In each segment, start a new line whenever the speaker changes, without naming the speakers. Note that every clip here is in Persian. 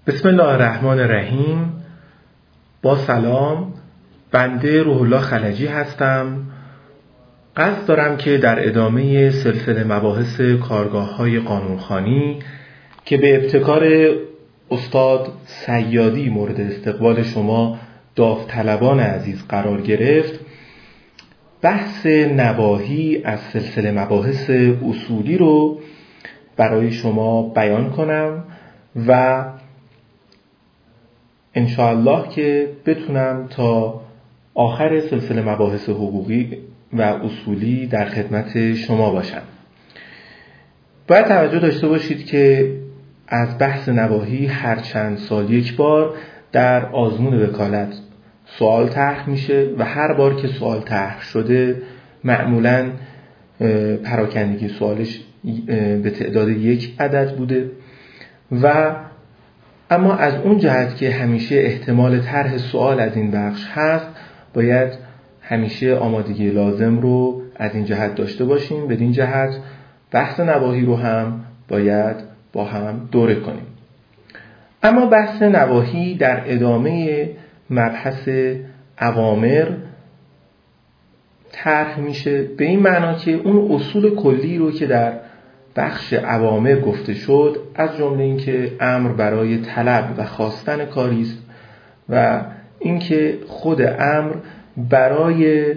بسم الله الرحمن الرحیم. با سلام، بنده روح الله خلجی هستم. قصد دارم که در ادامه سلسله مباحث کارگاه‌های قانونخوانی که به ابتکار استاد صیادی مورد استقبال شما داوطلبان عزیز قرار گرفت، بحث نواهی از سلسله مباحث اصولی رو برای شما بیان کنم و انشاءالله که بتونم تا آخر سلسله مباحث حقوقی و اصولی در خدمت شما باشم. باید توجه داشته باشید که از بحث نواهی هر چند سال یک بار در آزمون وکالت سوال طرح میشه و هر بار که سوال طرح شده معمولاً پراکندگی سوالش به تعداد 1 عدد بوده و اما از اون جهت که همیشه احتمال طرح سوال از این بخش هست، باید همیشه آمادگی لازم رو از این جهت داشته باشیم. بدین جهت بحث نواهی رو هم باید با هم دوره کنیم. اما بحث نواهی در ادامه مبحث اوامر طرح میشه، به این معنا که اون اصول کلی رو که در بخش اوامر گفته شد، از جمله اینکه امر برای طلب و خواستن کاری است و اینکه خود امر برای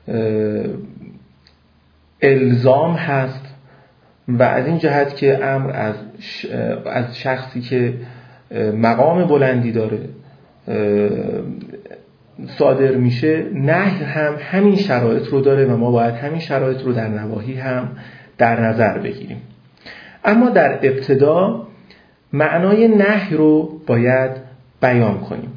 الزام هست و از این جهت که امر از شخصی که مقام بلندی داره صادر میشه، نهی هم همین شرایط رو داره و ما باید همین شرایط رو در نواهی هم در نظر بگیریم. اما در ابتدا معنای نهی رو باید بیان کنیم.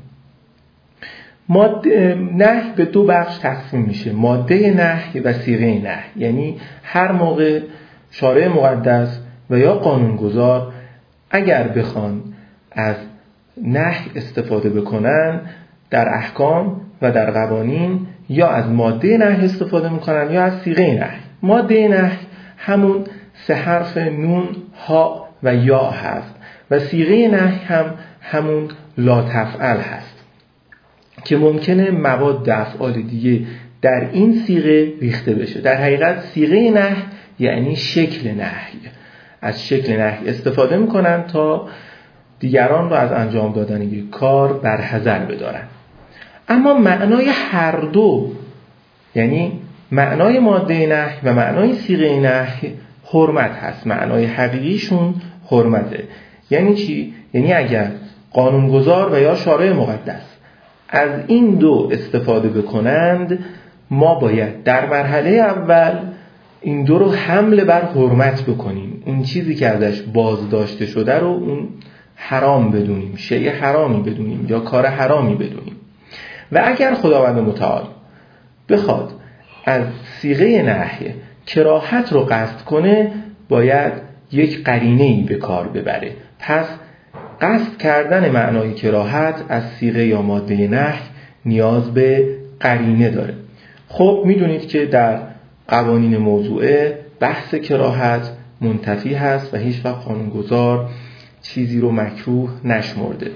نهی به 2 بخش تقسیم میشه: ماده نهی و صیغه نهی. یعنی هر موقع شارع مقدس و یا قانونگذار اگر بخوان از نهی استفاده بکنن در احکام و در قوانین، یا از ماده نهی استفاده میکنن یا از صیغه نهی. ماده نهی همون 3 حرف نون، ها و یا هست و صیغه نهی هم همون لا تفعل هست که ممکنه مواد افعال دیگه در این صیغه ریخته بشه. در حقیقت صیغه نهی یعنی شکل نهی. از شکل نهی استفاده میکنن تا دیگران رو از انجام دادن یک کار برحذر بدارن. اما معنای هر دو، یعنی معنای ماده نهی و معنای صیغه نهی، حرمت هست. معنای حقیقیشون حرمته. یعنی چی؟ یعنی اگر قانونگذار و یا شارع مقدس از این 2 استفاده بکنند، ما باید در مرحله اول این 2 رو حمل بر حرمت بکنیم. اون چیزی که ازش بازداشته شده رو اون حرام بدونیم، شیء حرامی بدونیم یا کار حرامی بدونیم. و اگر خداوند متعال بخواد از صیغه نهی کراهت رو قصد کنه، باید یک قرینه‌ای به کار ببره. پس قصد کردن معنای کراهت از صیغه یا ماده نهی نیاز به قرینه داره. خب میدونید که در قوانین موضوعه بحث کراهت منتفی هست و هیچ وقت قانونگذار چیزی رو مکروه نشمرده.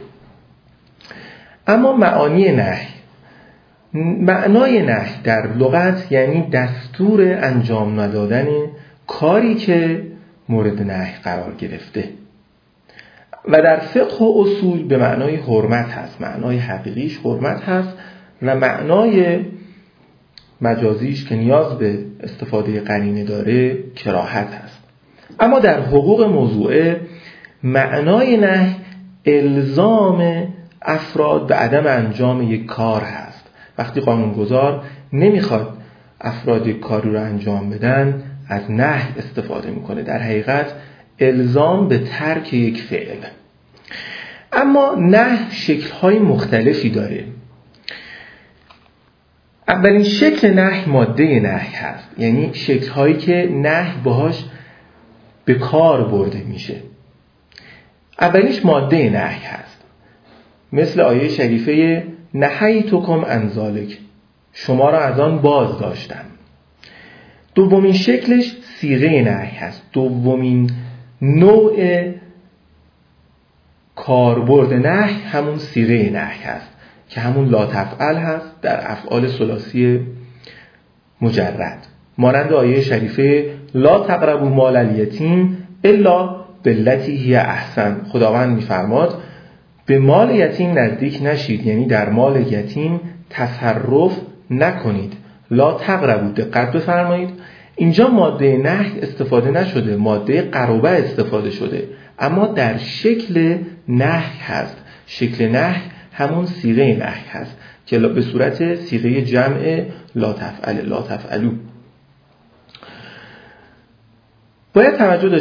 اما معانی نهی، معنای نهی در لغت یعنی دستور انجام ندادن کاری که مورد نهی قرار گرفته و در فقه و اصول به معنای حرمت هست. معنای حقیقیش حرمت هست و معنای مجازیش که نیاز به استفاده قرینه داره کراهت هست. اما در حقوق موضوعه معنای نهی الزام افراد به عدم انجام یک کار هست. وقتی قانونگذار نمیخواد افراد یک کاری رو انجام بدن، از نهی استفاده میکنه. در حقیقت الزام به ترک یک فعل. اما نهی شکل‌های مختلفی داره. اولین شکل نهی ماده نهی هست، یعنی شکل‌هایی که نهی باهاش به کار برده میشه. اولیش ماده نهی هست، مثل آیه شریفه نهیتکم عن ذلک، شما را از آن باز داشتم. دومین شکلش صیغه نهی هست. دومین نوع کاربرد نهی همون صیغه نهی هست که همون لا تفعل هست در افعال ثلاثی مجرد، مانند آیه شریفه لا تقربوا مال الیتیم الا بالتی هی احسن. خداوند میفرماد به مال یتیم نزدیک نشید، یعنی در مال یتیم تصرف نکنید. لا تقربوا، دقت بفرمایید، اینجا ماده نهی استفاده نشده، ماده قرابه استفاده شده، اما در شکل نهی هست. شکل نهی همون صیغه نهی هست که به صورت صیغه جمع لا تفعل، لا تفعلوا. باید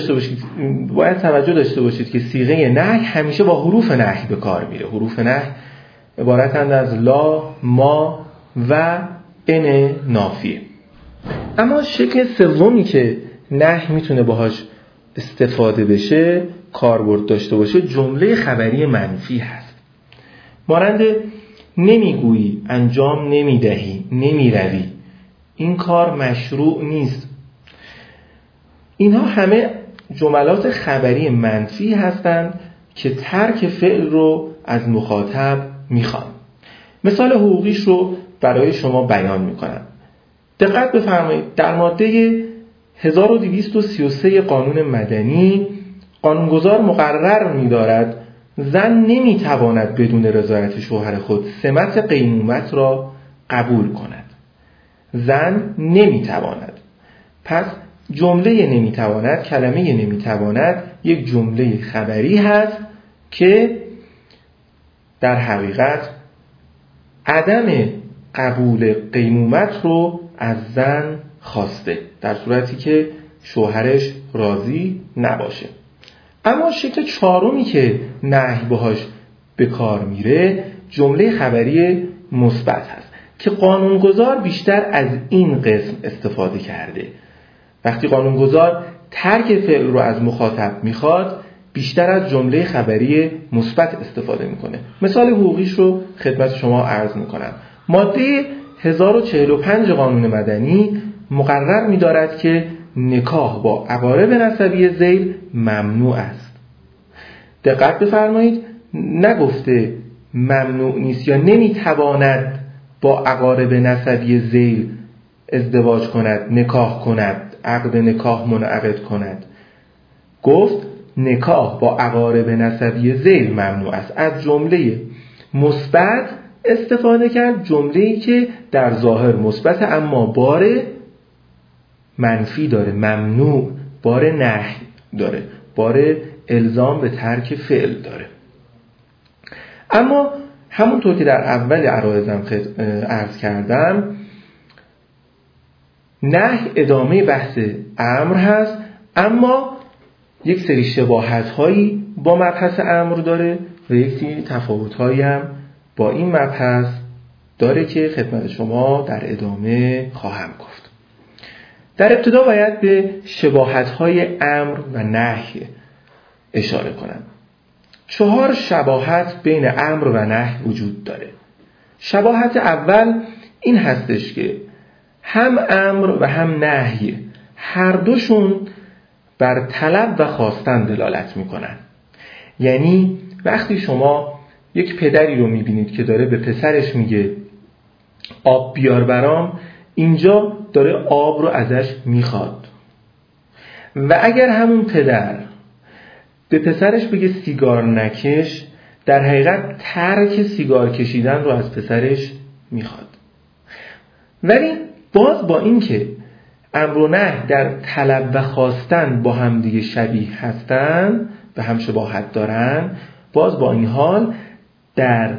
توجه داشته باشید که صیغه نهی همیشه با حروف نهی به کار میره. حروف نهی عبارتند از لا، ما و ان نافیه. اما شکل سومی که نهی میتونه باهاش استفاده بشه، کاربرد داشته باشه، جمله خبری منفی هست، مانند نمیگویی، انجام نمیدهی، نمیروی، این کار مشروع نیست. اینها همه جملات خبری منفی هستند که ترک فعل رو از مخاطب میخوان. مثال حقوقیش رو برای شما بیان میکنم. دقت بفرمایید، در ماده 1233 قانون مدنی قانونگذار مقرر می‌دارد زن نمی‌تواند بدون رضایت شوهر خود سمت قیمومت را قبول کند. زن نمی‌تواند. پس جمله نمی‌تواند، کلمه نمی‌تواند یک جمله خبری هست که در حقیقت عدم قبول قیمومت رو از زن خواسته، در صورتی که شوهرش راضی نباشه. اما شکل چهارمی که نهی باهاش به کار میره جمله خبری مثبت هست که قانونگذار بیشتر از این قسم استفاده کرده. وقتی قانونگذار ترک فعل رو از مخاطب میخواد بیشتر از جمله خبری مثبت استفاده میکنه. مثال حقوقیش رو خدمت شما عرض میکنم. ماده 1045 قانون مدنی مقرر می‌دارد که نکاح با اقارب نسبی ذیل ممنوع است. دقت بفرمایید، نگفته ممنوع نیست یا نمی‌تواند با اقارب نسبی ذیل ازدواج کند، نکاح کند، عقد نکاح منعقد کند. گفت نکاح با اقارب نسبی ذیل ممنوع است. از جمله مثبت استفاده کرد، جمله‌ای که در ظاهر مثبت اما بار منفی داره، ممنوع، بار نهی داره، بار الزام به ترک فعل داره. اما همونطور که در اول عرایضم عرض کردم، نهی ادامه بحث امر هست، اما یک سری شباهت‌هایی با مبحث امر داره و یک سری تفاوت‌هایی هم با این مبحث داره که خدمت شما در ادامه خواهم گفت. در ابتدا باید به شباهت‌های امر و نهی اشاره کنم. 4 شباهت بین امر و نهی وجود داره. شباهت اول این هستش که هم امر و هم نهی هر دوشون بر طلب و خواستن دلالت میکنن. یعنی وقتی شما یک پدری رو میبینید که داره به پسرش میگه آب بیار برام، اینجا داره آب رو ازش میخواد. و اگر همون پدر به پسرش بگه سیگار نکش، در حقیقت ترک سیگار کشیدن رو از پسرش میخواد. ولی باز با این که امر و نهی در طلب و خواستن با هم دیگه شبیه هستن، به هم شباهت دارن، باز با این حال در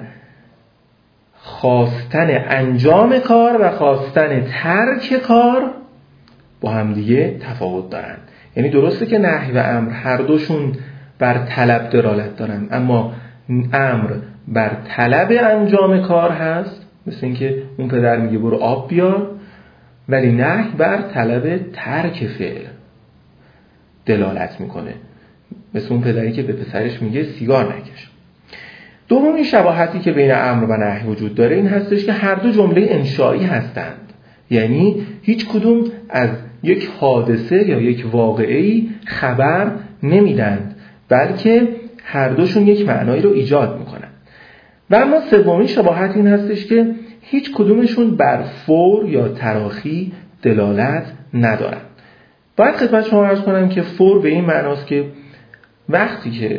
خواستن انجام کار و خواستن ترک کار با هم دیگه تفاوت دارن. یعنی درسته که نهی و امر هر دوشون بر طلب دلالت دارن، اما امر بر طلب انجام کار هست، مثل اینکه اون پدر میگه برو آب بیار، ولی نهی بر طلب ترک فعل دلالت میکنه، مثل اون پدری که به پسرش میگه سیگار نکش. دومین شباهتی که بین امر و نهی وجود داره این هستش که هر دو جمله انشایی هستند. یعنی هیچ کدوم از یک حادثه یا یک واقعه‌ای خبر نمیدند، بلکه هر دوشون یک معنایی رو ایجاد میکنن. و اما سومین شباهت این هستش که هیچ کدومشون بر فور یا تراخی دلالت ندارن. باید خدمت شما عرض کنم که فور به این معناست که وقتی که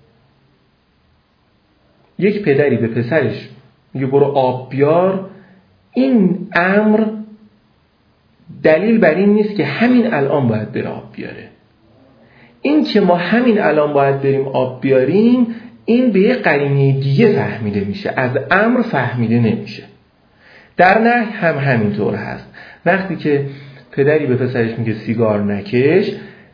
یک پدری به پسرش میگه برو آب بیار، این امر دلیل بر این نیست که همین الان باید بره آب بیاره. این که ما همین الان باید بریم آب بیاریم، این به یه قرینه دیگه فهمیده میشه، از امر فهمیده نمیشه. در نهی هم همینطور هست. وقتی که پدری به پسرش میگه سیگار نکش،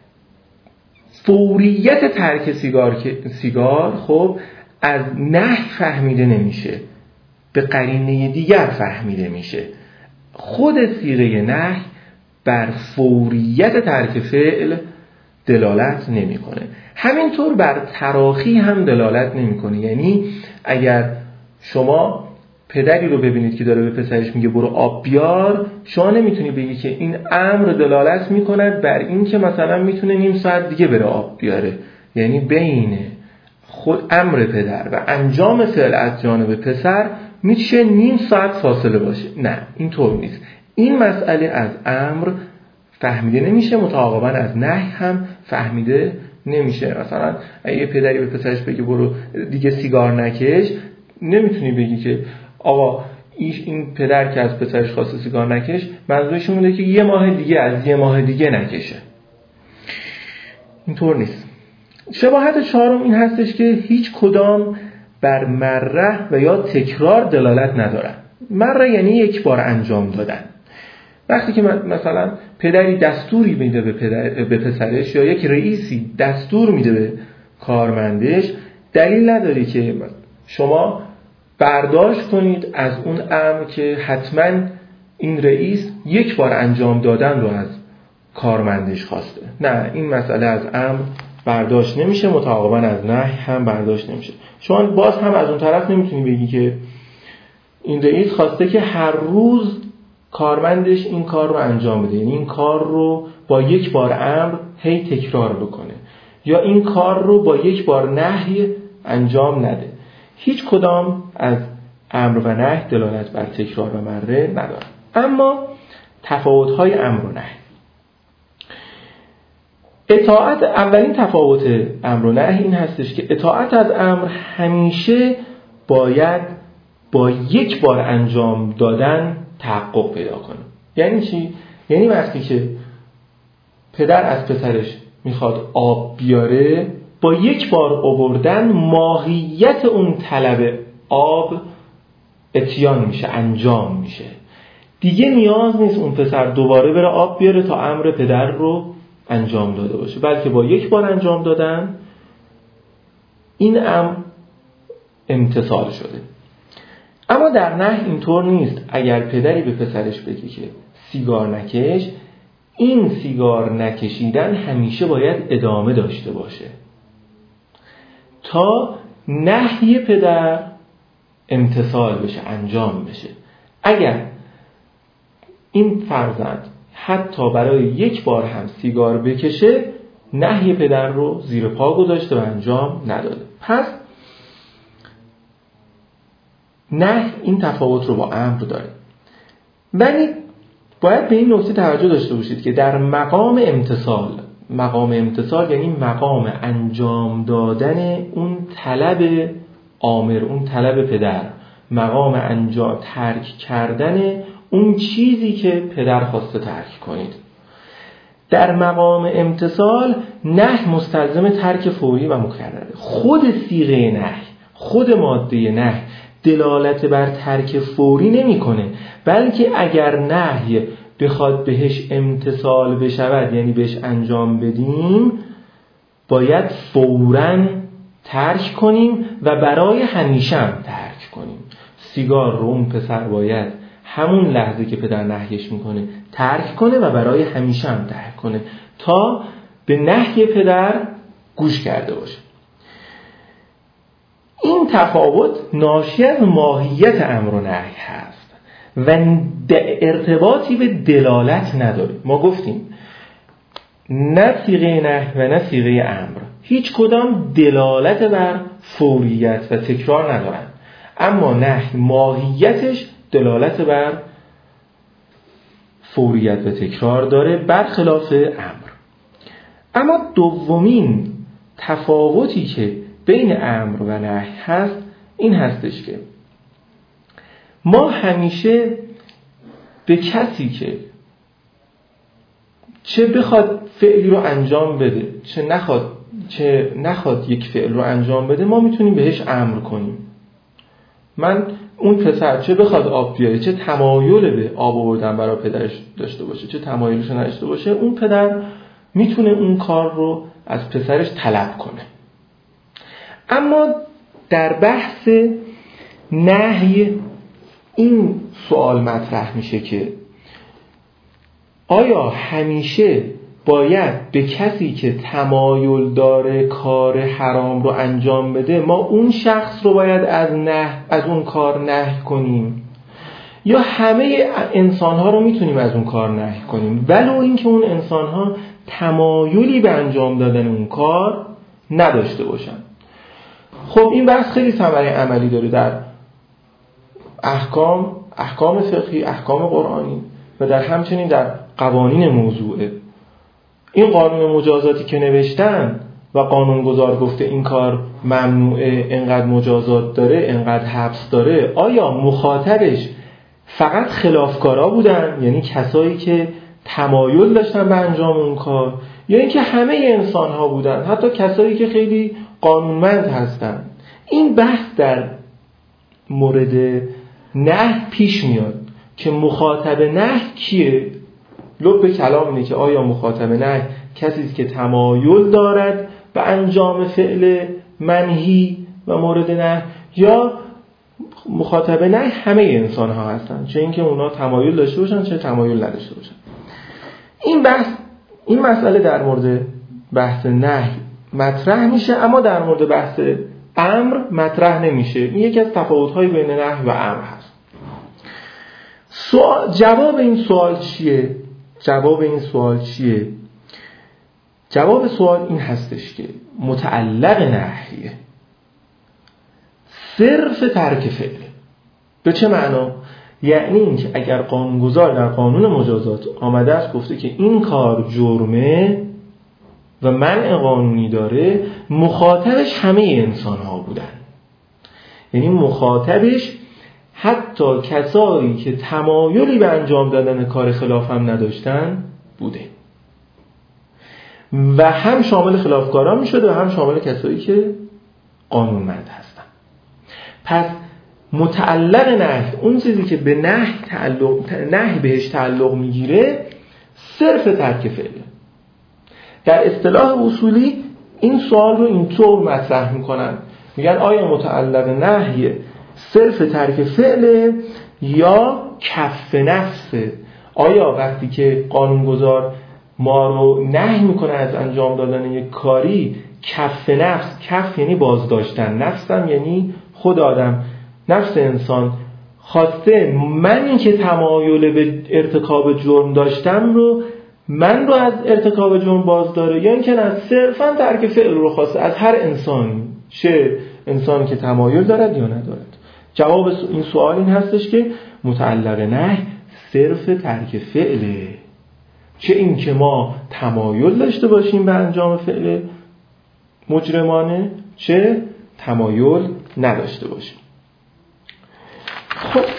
فوریت ترک سیگار خب از نهی فهمیده نمیشه، به قرینه دیگر فهمیده میشه. خود صیغه نهی بر فوریت ترک فعل دلالت نمیکنه. همینطور بر تراخی هم دلالت نمیکنه. یعنی اگر شما پدری رو ببینید که داره به پسرش میگه برو آب بیار، شما نمیتونی بگی که این امر دلالت میکند بر این که مثلا میتونه نیم ساعت دیگه بره آب بیاره. یعنی بین خود امر پدر و انجام فعل از جانب پسر میشه نیم ساعت فاصله باشه. نه، اینطور نیست. این مسئله از امر فهمیده نمیشه، متعاقباً از نهی هم فهمیده نمیشه. مثلا اگه پدری به پسرش بگه برو دیگه سیگار نکش، نمیتونی بگی که آقا این پدر که از پسرش خواسته سیگار نکش، منظورش اینه که یه ماه دیگه از یه ماه دیگه نکشه. اینطور نیست. شباهت چهارم این هستش که هیچ کدام بر مره و یا تکرار دلالت ندارن. مره یعنی یک بار انجام دادن. وقتی که مثلا پدری دستوری میده به پسرش یا یک رئیسی دستور میده به کارمندش، دلیل نداره که شما برداشت کنید از اون امر که حتما این رئیس یک بار انجام دادن رو از کارمندش خواسته. نه، این مسئله از امر برداشت نمیشه، متعاقباً از نهی هم برداشت نمیشه. شما باز هم از اون طرف نمیتونی بگی که این رئیس خواسته که هر روز کارمندش این کار رو انجام بده، یعنی این کار رو با یک بار امر هی تکرار بکنه، یا این کار رو با یک بار نهی انجام نده. هیچ کدام از امر و نهی دلالت بر تکرار و مره نداره. اما تفاوت‌های امر و نهی. اطاعت، اولین تفاوت امر و نهی این هستش که اطاعت از امر همیشه باید با یک بار انجام دادن تحقق پیدا کنه. یعنی چی؟ یعنی وقتی که پدر از پسرش میخواد آب بیاره، با یک بار آوردن ماهیت اون طلب آب اتیان میشه، انجام میشه. دیگه نیاز نیست اون پسر دوباره بره آب بیاره تا امر پدر رو انجام داده باشه، بلکه با یک بار انجام دادن این امر امتثال شده. اما در نهی اینطور نیست. اگر پدری به پسرش بگه که سیگار نکش، این سیگار نکشیدن همیشه باید ادامه داشته باشه تا نهی پدر امتثال بشه، انجام بشه. اگر این فرزند حتی برای یک بار هم سیگار بکشه، نهی پدر رو زیر پا گذاشته و انجام نداده. پس نهی این تفاوت رو با امر داره. ولی باید به این نکته توجه داشته باشید که در مقام امتثال یعنی مقام انجام دادن اون طلب آمر، اون طلب پدر، مقام انجام ترک کردن اون چیزی که پدر خواسته ترک کنید. در مقام امتثال نهی مستلزم ترک فوری و مکرره. خود صیغه نهی، خود ماده نهی دلالت بر ترک فوری نمی‌کنه، بلکه اگر نهی بخواد بهش امتثال بشود، یعنی بهش انجام بدیم، باید فوراً ترک کنیم و برای همیشه هم ترک کنیم. سیگار رو اون پسر باید همون لحظه که پدر نهیش میکنه ترک کنه و برای همیشه هم ترک کنه تا به نهی پدر گوش کرده باشه. این تفاوت ناشی از ماهیت امر و نهی هست و ارتباطی به دلالت نداره. ما گفتیم نه صیغه نهی و نه صیغه امر هیچ کدام دلالت بر فوریت و تکرار ندارن، اما نهی ماهیتش دلالت بر فوریت و تکرار داره، برخلاف امر. اما دومین تفاوتی که بین امر و نهی هست این هستش که ما همیشه به کسی که چه بخواد فعلی رو انجام بده چه نخواد یک فعل رو انجام بده، ما میتونیم بهش امر کنیم. من اون پسر چه بخواد آب بیاره، چه تمایل به آب آوردن برای پدرش داشته باشه، چه تمایلش نداشته باشه، اون پدر میتونه اون کار رو از پسرش طلب کنه. اما در بحث نهی این سوال مطرح میشه که آیا همیشه باید به کسی که تمایل داره کار حرام رو انجام بده ما اون شخص رو باید از اون کار نهی کنیم، یا همه انسان‌ها رو میتونیم از اون کار نهی کنیم ولو اینکه اون انسان‌ها تمایلی به انجام دادن اون کار نداشته باشن؟ خب این بحث خیلی ثمره عملی داره در احکام فقهی، احکام قرآنی و در همچنین در قوانین موضوعه. این قانون مجازاتی که نوشتن و قانونگذار گفته این کار ممنوعه، انقدر مجازات داره، انقدر حبس داره، آیا مخاطبش فقط خلافکارا بودن، یعنی کسایی که تمایل داشتن به انجام اون کار، یا اینکه همه انسان ها بودن، حتی کسایی که خیلی قانونمند هستن؟ این بحث در مورد نهی پیش میاد که مخاطب نهی کیه؟ لب کلام اینه که آیا مخاطب نهی کسی است که تمایل دارد به انجام فعل منهی و مورد نهی، یا مخاطب نهی همه انسان ها هستن، چه اینکه اونا تمایل داشته باشن چه تمایل نداشته باشن. این مسئله در مورد بحث نهی مطرح میشه، اما در مورد بحث امر مطرح نمیشه. این یکی از تفاوت‌های بین نهی و امر هست. جواب این سوال چیه؟ جواب سوال این هستش که متعلق نهیه، صرف ترک فعله. به چه معنا؟ یعنی اینکه اگر قانونگذار در قانون مجازات آمده است گفته که این کار جرمه و منع قانونی داره، مخاطبش همه انسان ها بودن، یعنی مخاطبش حتی کسایی که تمایلی به انجام دادن کار خلاف هم نداشتن بوده و هم شامل خلافکاران می شده و هم شامل کسایی که قانونمند هستن. پس متعلق نهی، اون چیزی که به نهی بهش تعلق میگیره، صرف ترک فعله. در اصطلاح اصولی این سوال رو اینطور مطرح میکنن، میگن آیا متعلق نهی صرف ترک فعله یا کف نفسه؟ آیا وقتی که قانونگذار ما رو نهی میکنه از انجام دادن یک کاری، کف نفس، کف یعنی بازداشتن، نفسم یعنی خود آدم، نفس انسان خواسته من این که تمایل به ارتکاب جرم داشتم رو من رو از ارتکاب جرم باز داره، یا اینکه نه صرفا ترک فعل رو خواسته از هر انسانی، چه انسانی که تمایل دارد یا ندارد؟ جواب این سوال این هستش که متعلق نهی صرف ترک فعله، چه این که ما تمایل داشته باشیم به انجام فعل مجرمانه چه تمایل نداشته باشیم. خب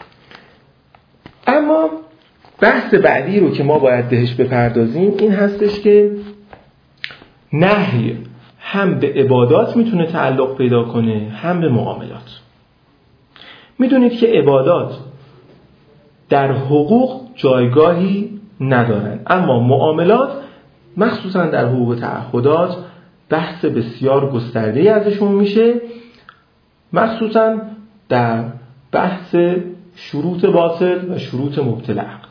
اما بحث بعدی رو که ما باید بهش بپردازیم این هستش که نهی هم به عبادات میتونه تعلق پیدا کنه هم به معاملات. میدونید که عبادات در حقوق جایگاهی ندارن، اما معاملات مخصوصا در حقوق تعهدات بحث بسیار گسترده‌ای ازشون میشه، مخصوصا در بحث شروط باطل و شروط مبطل عقد.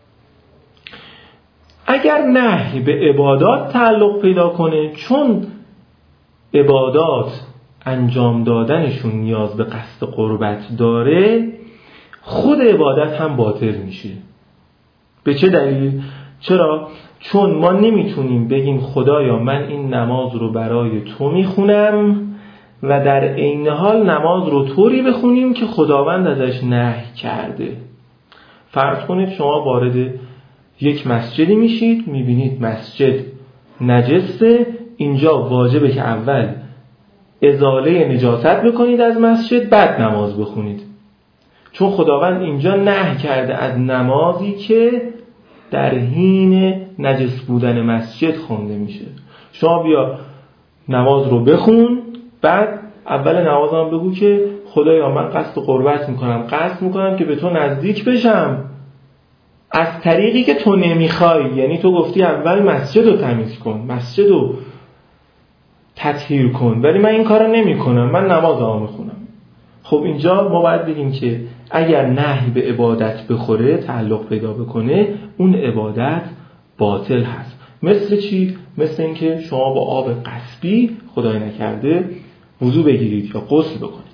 اگر نهی به عبادات تعلق پیدا کنه، چون عبادات انجام دادنشون نیاز به قصد قربت داره، خود عبادت هم باطل میشه. به چه دلیل؟ چرا؟ چون ما نمیتونیم بگیم خدایا من این نماز رو برای تو میخونم و در عین حال نماز رو طوری بخونیم که خداوند ازش نهی کرده. فرض کنید شما وارد یک مسجدی میشید، میبینید مسجد نجسه، اینجا واجبه که اول ازاله نجاست بکنید از مسجد، بعد نماز بخونید. چون خداوند اینجا نهی کرده از نمازی که در حین نجس بودن مسجد خونده میشه. شما بیا نماز رو بخون، بعد اول نمازم بگو که خدایا من قصد قربت میکنم، قصد میکنم که به تو نزدیک بشم از طریقی که تو نمیخوای. یعنی تو گفتی اول مسجد رو تمیز کن، مسجد رو تطهیر کن، ولی من این کار رو نمی کنم، من نمازم میخونم. خب اینجا ما باید بگیم که اگر نهی به عبادت بخوره، تعلق پیدا بکنه، اون عبادت باطل هست. مثل چی؟ مثل اینکه شما با آب قصبی خدای نکرده وضو بگیرید یا غسل بکنید.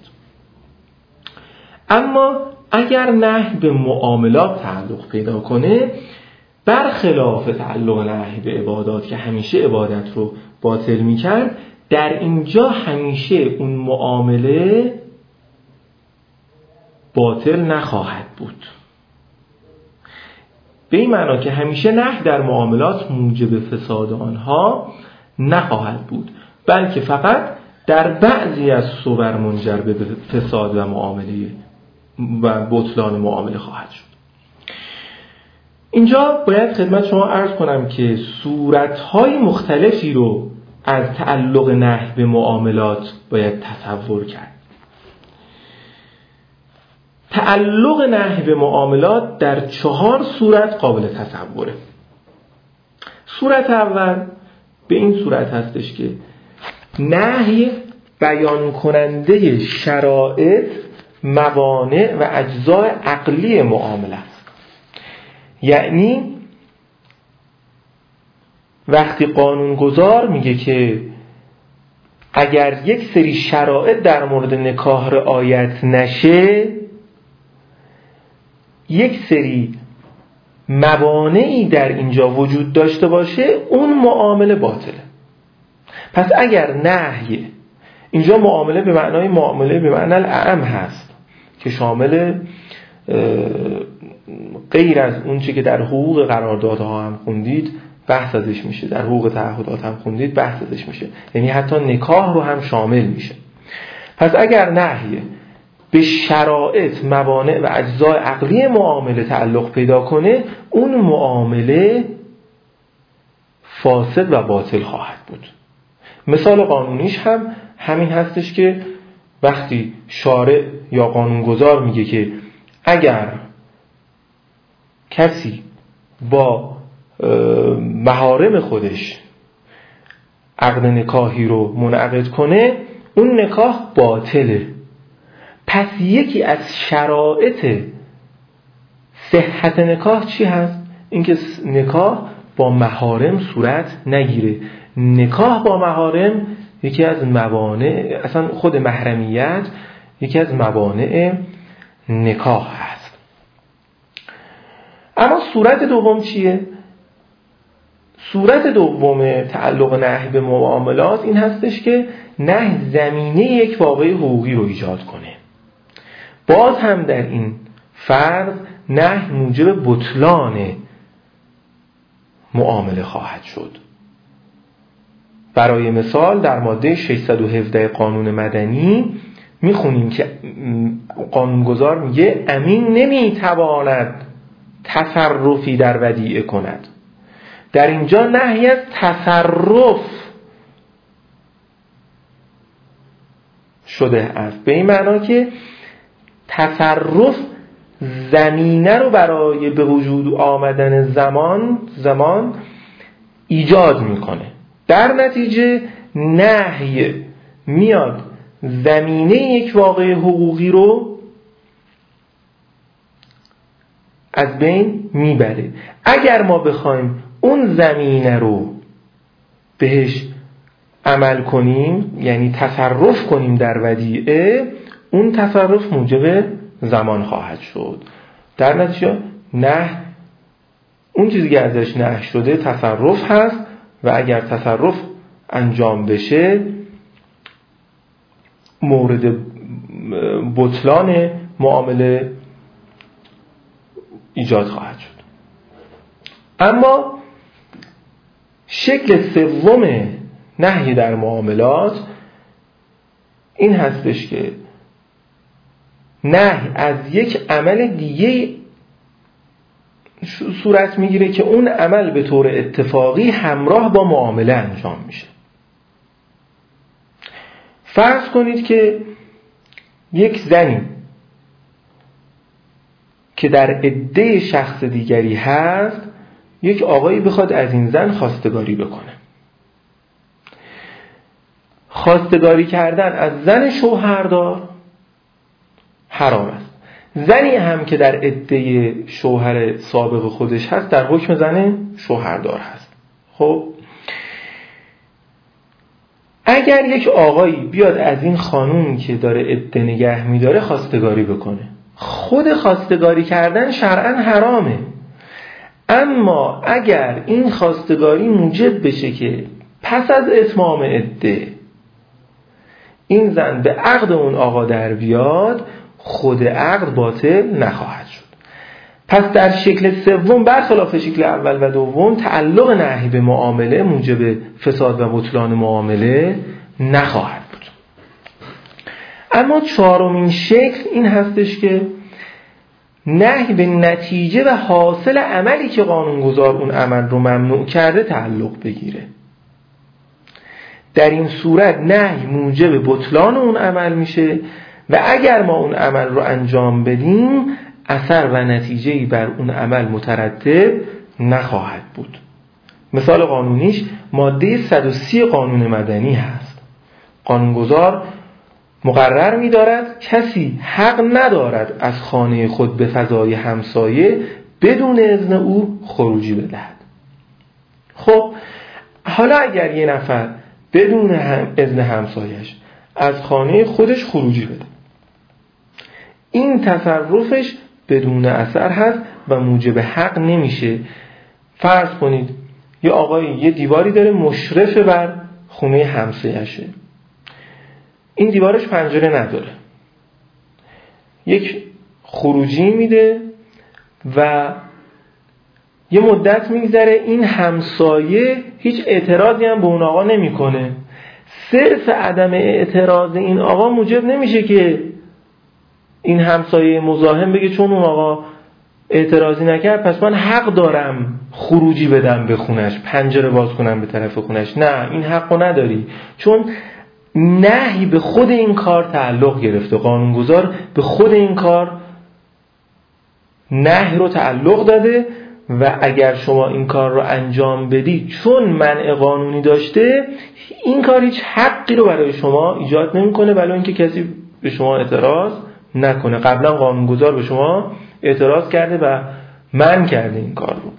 اما اگر نهی به معاملات تعلق پیدا کنه، برخلاف تعلق نهی به عبادات که همیشه عبادت رو باطل میکرد، در اینجا همیشه اون معامله باطل نخواهد بود. به این معنا که همیشه نهی در معاملات موجب فساد آنها نخواهد بود، بلکه فقط در بعضی از صور منجر به فساد و معامله و بطلان معامله خواهد شد. اینجا باید خدمت شما عرض کنم که صورت‌های مختلفی رو از تعلق نهی به معاملات باید تصور کرد. تعلق نهی به معاملات در 4 صورت قابل تصوره. صورت اول به این صورت هستش که نهی بیان کننده شرایط، موانع و اجزای عقلی معامله است. یعنی وقتی قانونگذار میگه که اگر یک سری شرایط در مورد نکاح رعایت نشه، یک سری موانعی در اینجا وجود داشته باشه، اون معامله باطله. پس اگر نهی، اینجا معامله به معنای معامله به معنی الاعم هست که شامل غیر از اون چی که در حقوق قراردادها هم خوندید بحث ازش میشه، در حقوق تعهدات هم خوندید بحث ازش میشه، یعنی حتی نکاح رو هم شامل میشه. پس اگر نهی به شرایط، موانع و اجزای عقلی معامله تعلق پیدا کنه، اون معامله فاسد و باطل خواهد بود. مثال قانونیش هم همین هستش که وقتی شارع یا قانونگذار میگه که اگر کسی با محارم خودش عقد نکاحی رو منعقد کنه، اون نکاح باطله. پس یکی از شرایط صحت نکاح چی هست؟ اینکه نکاح با محارم صورت نگیره. نکاح با محارم یکی از موانع، اصلا خود محرمیت یکی از موانع نکاح هست. اما صورت دوم چیه؟ صورت دوم تعلق نهی به معاملات این هستش که نهی زمینه یک واقعه حقوقی رو ایجاد کنه. باز هم در این فرض نهی موجب بطلان معامله خواهد شد. برای مثال در ماده 617 قانون مدنی میخونیم که قانونگذار میگه امین نمیتواند تصرفی در ودیعه کند. در اینجا نهی از تصرف شده است، به این معنا که تصرف زمینه رو برای به وجود آمدن زمان ایجاد میکنه. در نتیجه نهی میاد زمینه یک واقعه حقوقی رو از بین میبره. اگر ما بخوایم اون زمینه رو بهش عمل کنیم، یعنی تصرف کنیم در ودیعه، اون تصرف موجب زمان خواهد شد. در نتیجه نهی اون چیزی که ازش نهی شده تصرف هست و اگر تصرف انجام بشه مورد بطلان معامله ایجاد خواهد شد. اما شکل سوم نهی در معاملات این هستش که نهی از یک عمل دیگه صورت میگیره که اون عمل به طور اتفاقی همراه با معامله انجام میشه. فرض کنید که یک زنی که در عده شخص دیگری هست یک آقایی بخواد از این زن خواستگاری بکنه. خواستگاری کردن از زن شوهردار حرام است. زنی هم که در عده شوهر سابق خودش هست در حکم زن شوهردار هست. خب اگر یک آقایی بیاد از این خانومی که داره عده نگه میداره خواستگاری بکنه، خود خواستگاری کردن شرعاً حرامه، اما اگر این خواستگاری موجب بشه که پس از اتمام عده این زن به عقد اون آقا در بیاد، خود عقد باطل نخواهد شد. پس در شکل سوم برخلاف شکل اول و دوم تعلق نهی به معامله موجب فساد و بطلان معامله نخواهد بود. اما چهارمین شکل این هستش که نهی به نتیجه و حاصل عملی که قانونگذار اون عمل رو ممنوع کرده تعلق بگیره. در این صورت نهی موجب بطلان اون عمل میشه و اگر ما اون عمل رو انجام بدیم اثر و نتیجه‌ای بر اون عمل مترتب نخواهد بود. مثال قانونیش ماده 130 قانون مدنی هست. قانونگذار مقرر می‌دارد کسی حق ندارد از خانه خود به فضای همسایه بدون اذن او خروجی بدهد. خب حالا اگر یه نفر بدون اذن همسایش از خانه خودش خروجی بده، این تصرفش بدون اثر هست و موجب حق نمیشه. فرض کنید یه آقایی یه دیواری داره مشرف بر خونه همسایشه، این دیوارش پنجره نداره، یک خروجی میده و یه مدت میگذره این همسایه هیچ اعتراضی هم به اون آقا نمیکنه. صرف عدم اعتراض این آقا موجب نمیشه که این همسایه مزاحم بگه چون اون آقا اعتراضی نکرد پس من حق دارم خروجی بدم به خونش، پنجره باز کنم به طرف خونش. نه، این حقو نداری، چون نهی به خود این کار تعلق گرفته. قانونگذار به خود این کار نهی رو تعلق داده و اگر شما این کار رو انجام بدی چون منع قانونی داشته، این کار هیچ حقی رو برای شما ایجاد نمی‌کنه ولی اینکه کسی به شما اعتراض نکنه. قبلا قانونگذار به شما اعتراض کرده و منع کرده این کار رو.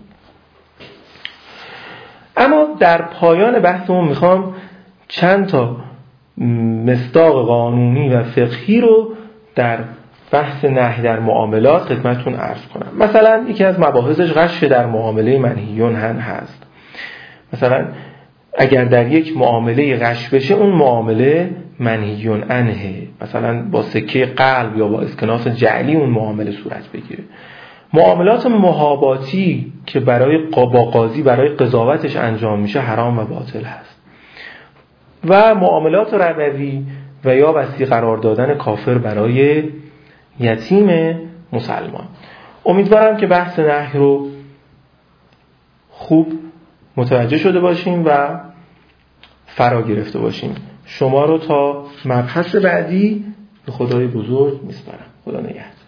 اما در پایان بحثمون میخوام چند تا مصداق قانونی و فقهی رو در بحث نهی در معاملات خدمتتون عرض کنم. مثلا یکی از مباحثش غش در معامله منهیون هست. مثلا اگر در یک معامله غش بشه اون معامله منهیون عنه، مثلا با سکه قلب یا با اسکناس جعلی اون معامله صورت بگیره. معاملات محاباتی که با قاضی برای قضاوتش انجام میشه حرام و باطل هست. و معاملات ربوی و یا وصی قرار دادن کافر برای یتیم مسلمان. امیدوارم که بحث نهی رو خوب متوجه شده باشیم و فرا گرفته باشیم. شما رو تا مبحث بعدی به خدای بزرگ میسپارم. خدا نگهدار.